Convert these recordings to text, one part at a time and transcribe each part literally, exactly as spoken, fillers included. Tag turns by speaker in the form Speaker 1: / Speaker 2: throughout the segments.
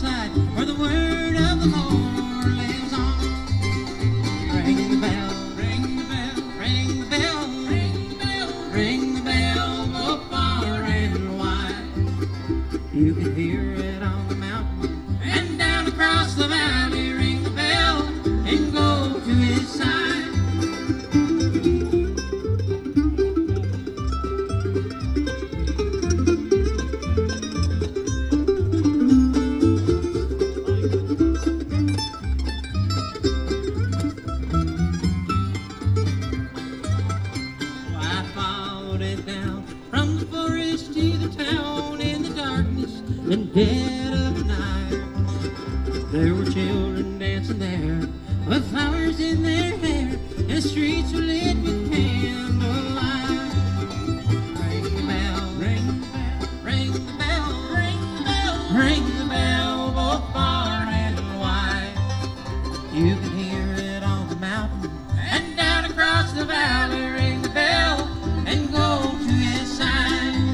Speaker 1: hillside where the word of the Lord lives on. Ring the bell, ring the bell, ring the bell, ring the bell, ring the bell, both far and wide. You can hear it on the mountain and down across the valley. Ring the bell and go to his side. And dead of night, there were children dancing there with flowers in their hair, and the streets were lit with candlelight. Ring the bell, ring the bell, ring the bell, ring the bell, ring the bell, both far and wide. You can hear it on the mountain and down across the valley. Ring the bell and go to his side.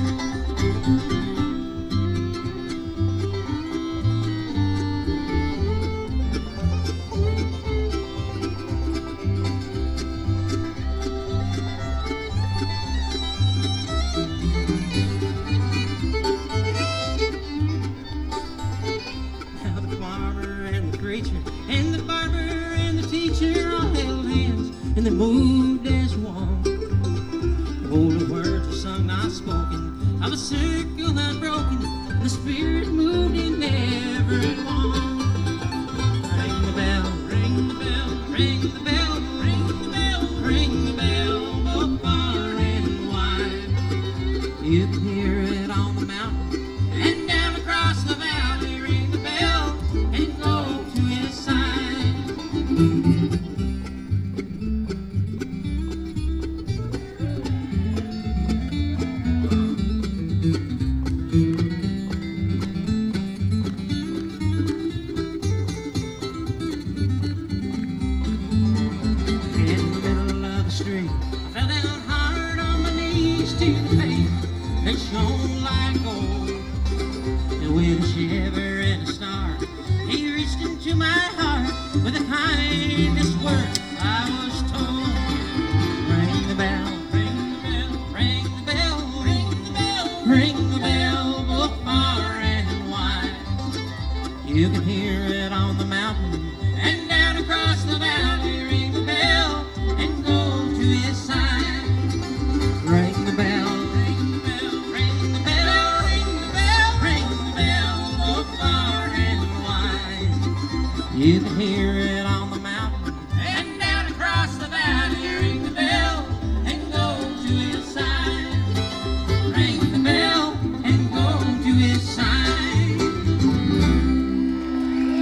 Speaker 1: And the barber and the teacher all held hands, and they moved as one. Golden words were sung, not spoken, of a circle unbroken. The Spirit moved in everyone. Ring the bell, ring the bell, ring the bell, ring the bell, ring the bell, both far and wide. You can hear it on the mountain and down across the valley. Ring the bell and go to his side. It shone like gold, and with a shiver and a start, he reached into my heart with the kindest word I was told. Ring the bell, ring the bell, ring the bell, ring the bell, ring the bell, both far and wide. You can hear